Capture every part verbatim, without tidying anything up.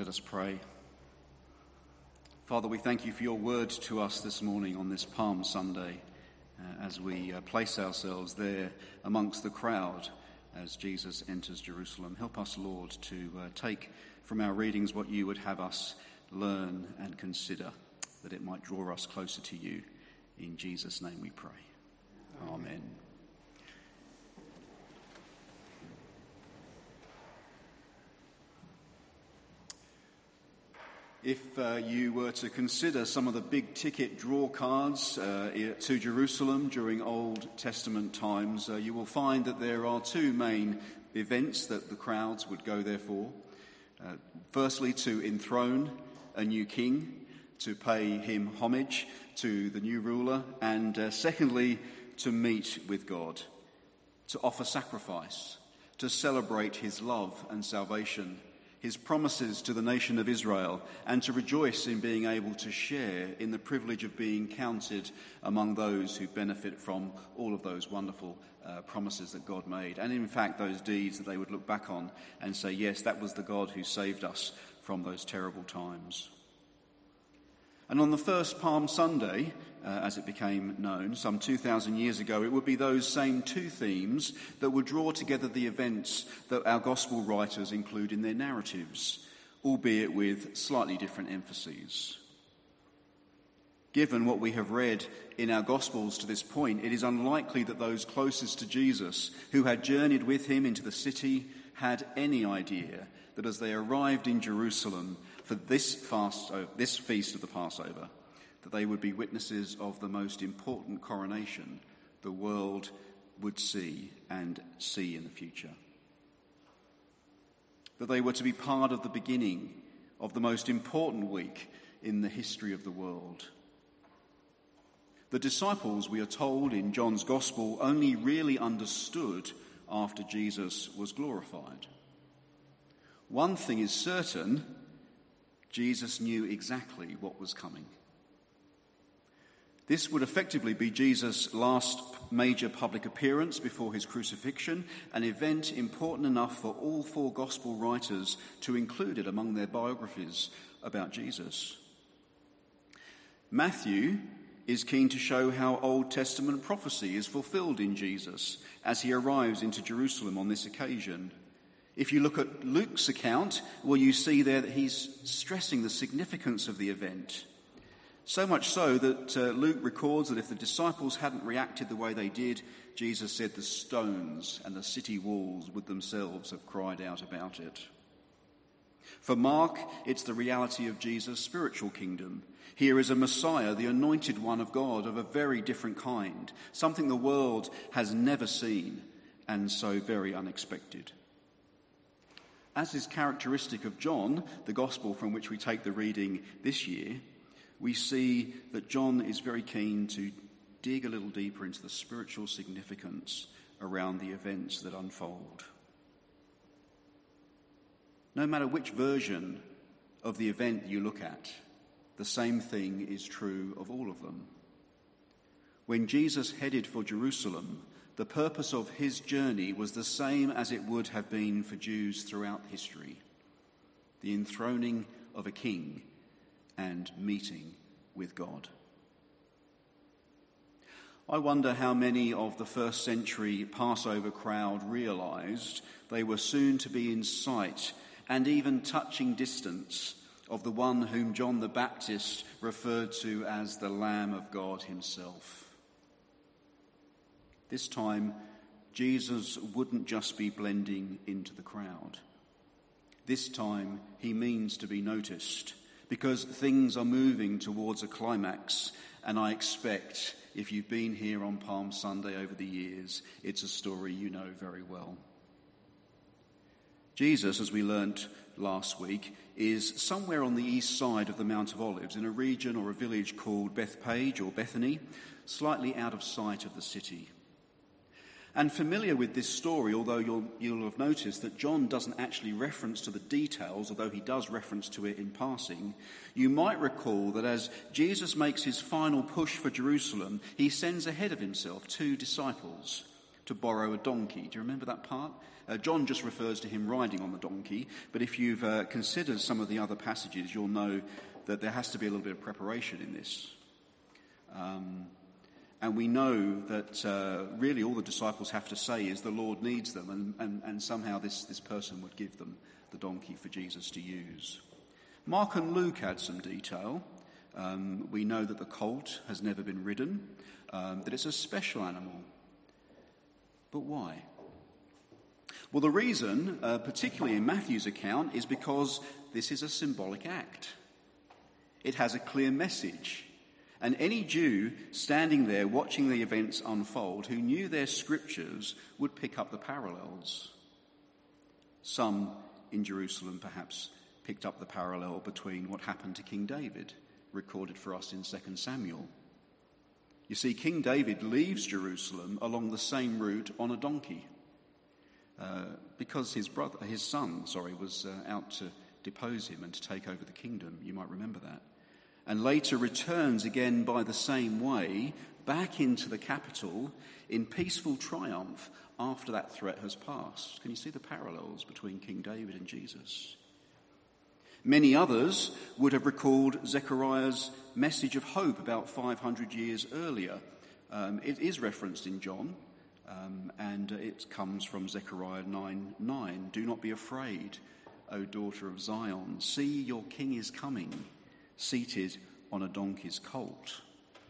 Let us pray. Father, we thank you for your word to us this morning on this Palm Sunday uh, as we uh, place ourselves there amongst the crowd as Jesus enters Jerusalem. Help us, Lord, to uh, take from our readings what you would have us learn and consider, that it might draw us closer to you. In Jesus' name we pray. Amen. Amen. If uh, you were to consider some of the big ticket draw cards uh, to Jerusalem during Old Testament times, uh, you will find that there are two main events that the crowds would go there for. Uh, firstly, to enthrone a new king, to pay him homage, to the new ruler, and uh, secondly, to meet with God, to offer sacrifice, to celebrate his love and salvation, his promises to the nation of Israel, and to rejoice in being able to share in the privilege of being counted among those who benefit from all of those wonderful uh, promises that God made, and in fact those deeds that they would look back on and say, yes, that was the God who saved us from those terrible times. And on the first Palm Sunday, uh, as it became known, some two thousand years ago, it would be those same two themes that would draw together the events that our gospel writers include in their narratives, albeit with slightly different emphases. Given what we have read in our Gospels to this point, it is unlikely that those closest to Jesus, who had journeyed with him into the city, had any idea that as they arrived in Jerusalem for this fast, this feast of the Passover, that they would be witnesses of the most important coronation the world would see and see in the future. That they were to be part of the beginning of the most important week in the history of the world. The disciples, we are told in John's Gospel, only really understood after Jesus was glorified. One thing is certain, Jesus knew exactly what was coming. This would effectively be Jesus' last major public appearance before his crucifixion, an event important enough for all four gospel writers to include it among their biographies about Jesus. Matthew is keen to show how Old Testament prophecy is fulfilled in Jesus as he arrives into Jerusalem on this occasion. If you look at Luke's account, well, you see there that he's stressing the significance of the event. So much so that uh, Luke records that if the disciples hadn't reacted the way they did, Jesus said the stones and the city walls would themselves have cried out about it. For Mark, it's the reality of Jesus' spiritual kingdom. Here is a Messiah, the anointed one of God, of a very different kind, something the world has never seen, and so very unexpected. As is characteristic of John, the gospel from which we take the reading this year, we see that John is very keen to dig a little deeper into the spiritual significance around the events that unfold. No matter which version of the event you look at, the same thing is true of all of them. When Jesus headed for Jerusalem, the purpose of his journey was the same as it would have been for Jews throughout history: the enthroning of a king and meeting with God. I wonder how many of the first century Passover crowd realized they were soon to be in sight and even touching distance of the one whom John the Baptist referred to as the Lamb of God himself. This time, Jesus wouldn't just be blending into the crowd. This time, he means to be noticed, because things are moving towards a climax, and I expect, if you've been here on Palm Sunday over the years, it's a story you know very well. Jesus, as we learnt last week, is somewhere on the east side of the Mount of Olives, in a region or a village called Bethpage or Bethany, slightly out of sight of the city. And familiar with this story, although you'll, you'll have noticed that John doesn't actually reference to the details, although he does reference to it in passing, you might recall that as Jesus makes his final push for Jerusalem, he sends ahead of himself two disciples to borrow a donkey. Do you remember that part? Uh, John just refers to him riding on the donkey, but if you've uh, considered some of the other passages, you'll know that there has to be a little bit of preparation in this. Um, and we know that uh, really all the disciples have to say is the Lord needs them, and, and, and somehow this, this person would give them the donkey for Jesus to use. Mark and Luke add some detail. Um, we know that the colt has never been ridden, um, that it's a special animal. But why? Well, the reason, uh, particularly in Matthew's account, is because this is a symbolic act. It has a clear message. And any Jew standing there watching the events unfold who knew their scriptures would pick up the parallels. Some in Jerusalem perhaps picked up the parallel between what happened to King David, recorded for us in Second Samuel. You see, King David leaves Jerusalem along the same route on a donkey uh, because his brother, his son, sorry, was uh, out to depose him and to take over the kingdom. You might remember that. And later returns again by the same way back into the capital in peaceful triumph after that threat has passed. Can you see the parallels between King David and Jesus? Many others would have recalled Zechariah's message of hope about five hundred years earlier. Um, it is referenced in John, um, and it comes from Zechariah nine nine. Do not be afraid, O daughter of Zion. See, your king is coming, seated on a donkey's colt.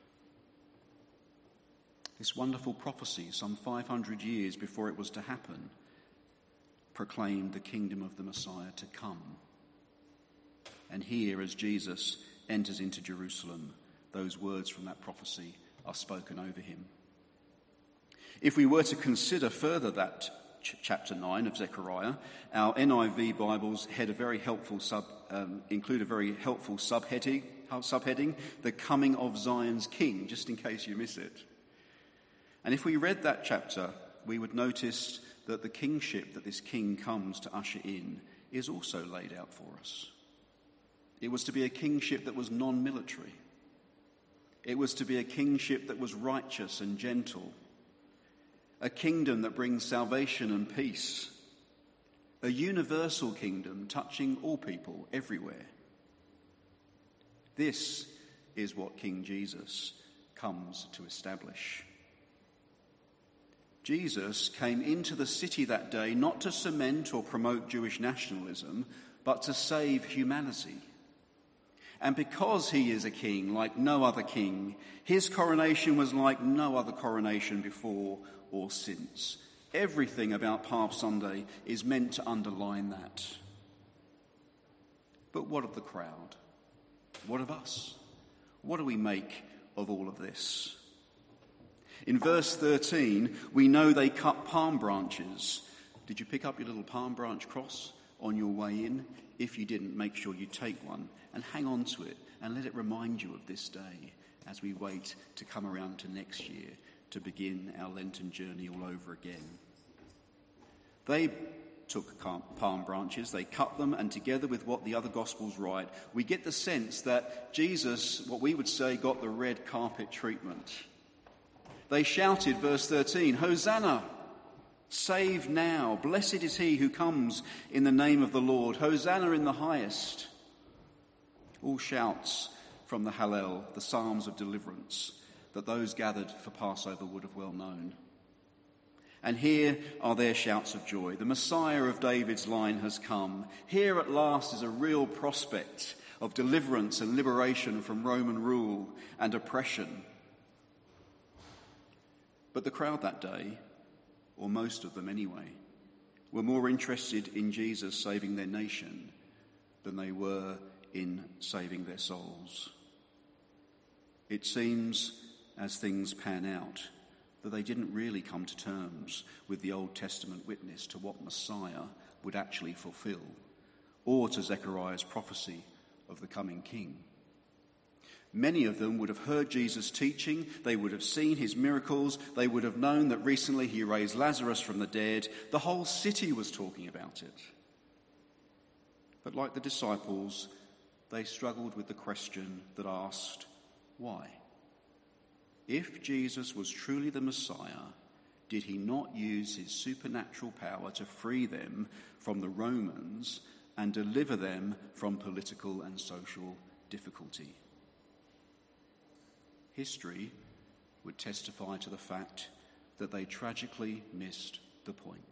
This wonderful prophecy, some five hundred years before it was to happen, proclaimed the kingdom of the Messiah to come. And here, as Jesus enters into Jerusalem, those words from that prophecy are spoken over him. If we were to consider further that ch- chapter nine of Zechariah, our N I V Bibles head a very helpful sub, um, include a very helpful subheading, subheading, the coming of Zion's king, just in case you miss it. And if we read that chapter, we would notice that the kingship that this king comes to usher in is also laid out for us. It was to be a kingship that was non-military. It was to be a kingship that was righteous and gentle. A kingdom that brings salvation and peace. A universal kingdom touching all people everywhere. This is what King Jesus comes to establish. Jesus came into the city that day not to cement or promote Jewish nationalism, but to save humanity. And because he is a king like no other king, his coronation was like no other coronation before or since. Everything about Palm Sunday is meant to underline that. But what of the crowd? What of us? What do we make of all of this? In verse thirteen, we know they cut palm branches. Did you pick up your little palm branch cross on your way in? If you didn't, make sure you take one and hang on to it and let it remind you of this day as we wait to come around to next year to begin our Lenten journey all over again. They took palm branches, they cut them, and together with what the other Gospels write, we get the sense that Jesus, what we would say, got the red carpet treatment. They shouted, verse thirteen, Hosanna! Save now, blessed is he who comes in the name of the Lord. Hosanna in the highest. All shouts from the Hallel, the psalms of deliverance, that those gathered for Passover would have well known. And here are their shouts of joy. The Messiah of David's line has come. Here at last is a real prospect of deliverance and liberation from Roman rule and oppression. But the crowd that day, or most of them anyway, were more interested in Jesus saving their nation than they were in saving their souls. It seems, as things pan out, that they didn't really come to terms with the Old Testament witness to what Messiah would actually fulfill, or to Zechariah's prophecy of the coming king. Many of them would have heard Jesus teaching, they would have seen his miracles, they would have known that recently he raised Lazarus from the dead. The whole city was talking about it. But like the disciples, they struggled with the question that asked, why? If Jesus was truly the Messiah, did he not use his supernatural power to free them from the Romans and deliver them from political and social difficulty? History would testify to the fact that they tragically missed the point.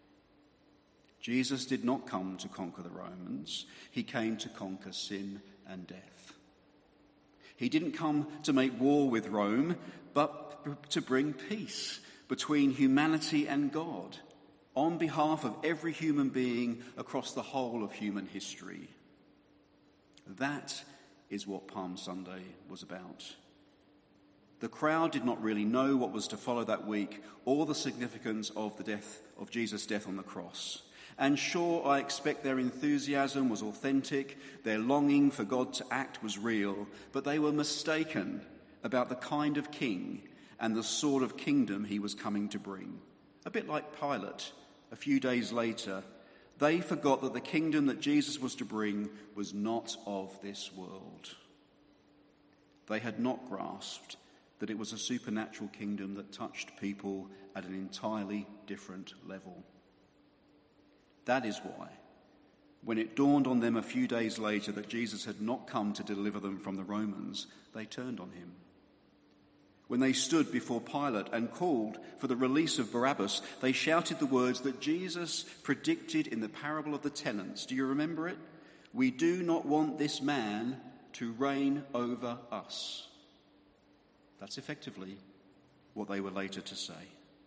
Jesus did not come to conquer the Romans. He came to conquer sin and death. He didn't come to make war with Rome, but to bring peace between humanity and God on behalf of every human being across the whole of human history. That is what Palm Sunday was about. The crowd did not really know what was to follow that week or the significance of the death of Jesus' death on the cross. And sure, I expect their enthusiasm was authentic, their longing for God to act was real, but they were mistaken about the kind of king and the sort of kingdom he was coming to bring. A bit like Pilate, a few days later, they forgot that the kingdom that Jesus was to bring was not of this world. They had not grasped that it was a supernatural kingdom that touched people at an entirely different level. That is why, when it dawned on them a few days later that Jesus had not come to deliver them from the Romans, they turned on him. When they stood before Pilate and called for the release of Barabbas, they shouted the words that Jesus predicted in the parable of the talents. Do you remember it? "We do not want this man to reign over us." That's effectively what they were later to say.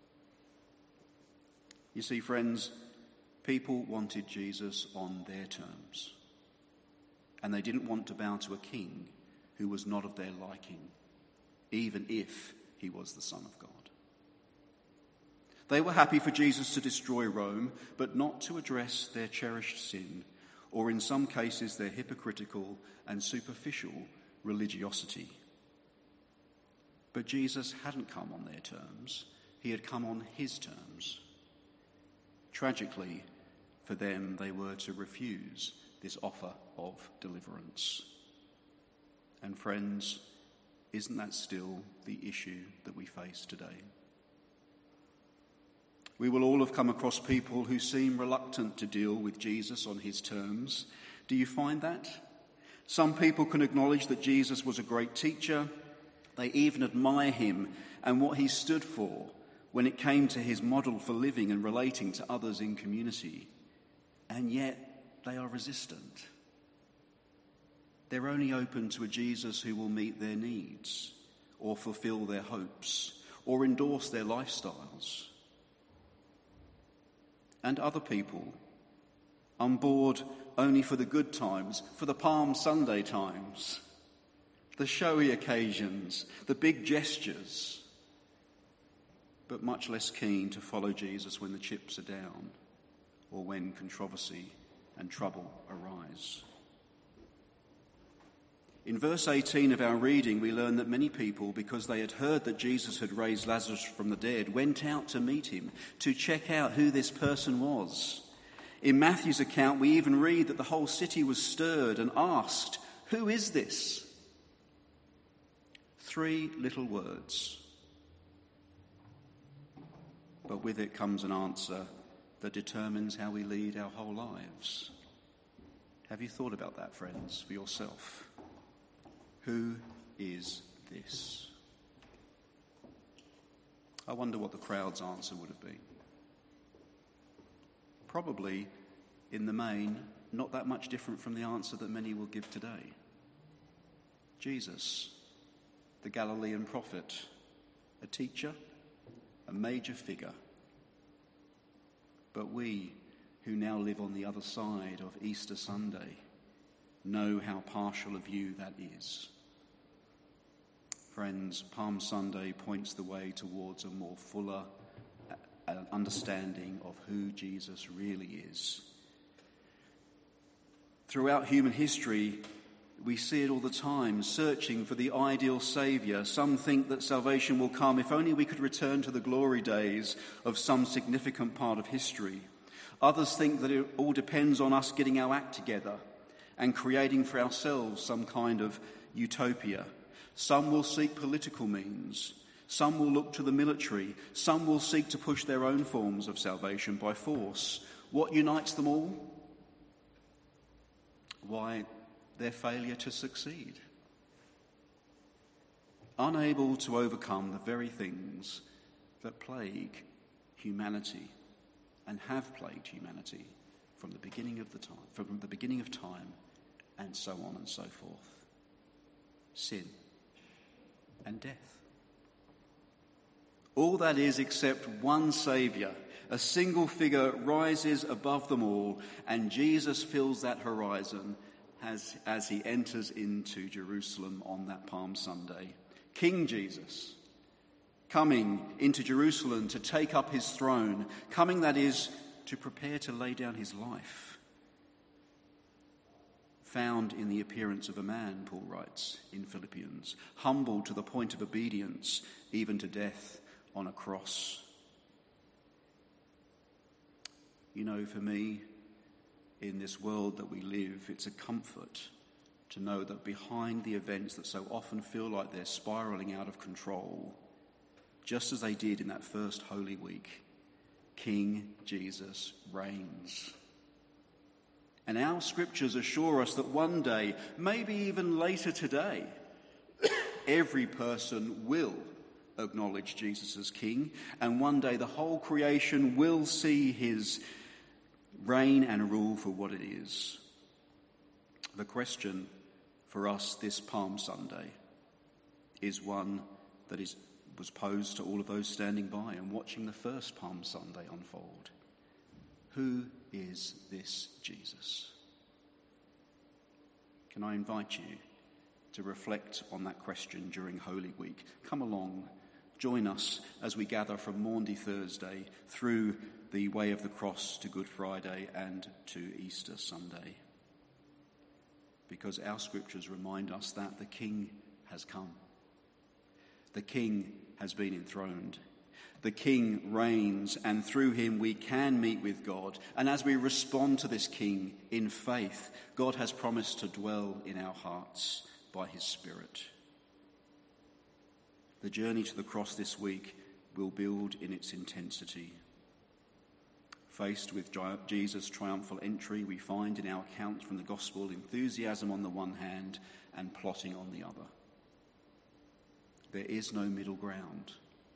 You see, friends, people wanted Jesus on their terms, and they didn't want to bow to a king who was not of their liking, even if he was the Son of God. They were happy for Jesus to destroy Rome, but not to address their cherished sin, or in some cases their hypocritical and superficial religiosity. But Jesus hadn't come on their terms. He had come on his terms. Tragically, for them, they were to refuse this offer of deliverance. And friends, isn't that still the issue that we face today? We will all have come across people who seem reluctant to deal with Jesus on his terms. Do you find that? Some people can acknowledge that Jesus was a great teacher. They even admire him and what he stood for when it came to his model for living and relating to others in community. And yet they are resistant. They're only open to a Jesus who will meet their needs or fulfill their hopes or endorse their lifestyles. And other people, on board only for the good times, for the Palm Sunday times, the showy occasions, the big gestures, but much less keen to follow Jesus when the chips are down or when controversy and trouble arise. In verse eighteen of our reading, we learn that many people, because they had heard that Jesus had raised Lazarus from the dead, went out to meet him, to check out who this person was. In Matthew's account, we even read that the whole city was stirred and asked, "Who is this?" Three little words. But with it comes an answer that determines how we lead our whole lives. Have you thought about that, friends, for yourself? Who is this? I wonder what the crowd's answer would have been. Probably, in the main, not that much different from the answer that many will give today. Jesus, the Galilean prophet, a teacher, a major figure. But we, who now live on the other side of Easter Sunday, know how partial a view that is. Friends, Palm Sunday points the way towards a more fuller understanding of who Jesus really is. Throughout human history, we see it all the time, searching for the ideal saviour. Some think that salvation will come if only we could return to the glory days of some significant part of history. Others think that it all depends on us getting our act together and creating for ourselves some kind of utopia. Some will seek political means. Some will look to the military. Some will seek to push their own forms of salvation by force. What unites them all? Why, their failure to succeed. Unable to overcome the very things that plague humanity and have plagued humanity from the beginning of the time, from the beginning of time, and so on and so forth. Sin and death. All that is except one Saviour, a single figure rises above them all, and Jesus fills that horizon as, as he enters into Jerusalem on that Palm Sunday. King Jesus, coming into Jerusalem to take up his throne, coming, that is, to prepare to lay down his life. Found in the appearance of a man, Paul writes in Philippians, humble to the point of obedience, even to death on a cross. You know, for me, in this world that we live, it's a comfort to know that behind the events that so often feel like they're spiralling out of control, just as they did in that first Holy Week, King Jesus reigns. And our scriptures assure us that one day, maybe even later today, every person will acknowledge Jesus as King, and one day the whole creation will see his reign and rule for what it is. The question for us this Palm Sunday is one that is was posed to all of those standing by and watching the first Palm Sunday unfold. Who is this Jesus? Can I invite you to reflect on that question during Holy Week? Come along, join us as we gather from Maundy Thursday through the Way of the Cross to Good Friday and to Easter Sunday. Because our scriptures remind us that the King has come. The King has been enthroned. The King reigns, and through him we can meet with God. And as we respond to this King in faith, God has promised to dwell in our hearts by his Spirit. The journey to the cross this week will build in its intensity. Faced with Jesus' triumphal entry, we find in our accounts from the Gospel enthusiasm on the one hand and plotting on the other. There is no middle ground.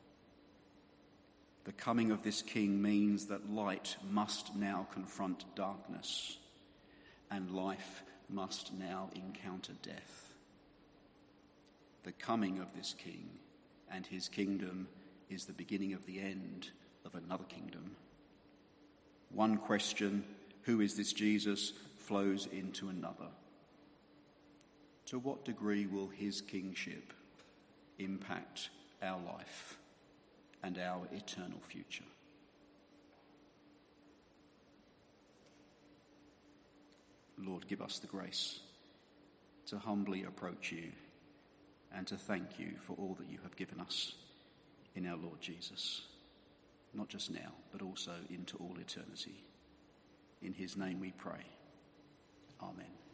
The coming of this King means that light must now confront darkness, and life must now encounter death. The coming of this King and his kingdom is the beginning of the end of another kingdom. One question, who is this Jesus, flows into another. To what degree will his kingship impact our life and our eternal future? Lord, give us the grace to humbly approach you and to thank you for all that you have given us in our Lord Jesus, not just now, but also into all eternity. In his name we pray. Amen.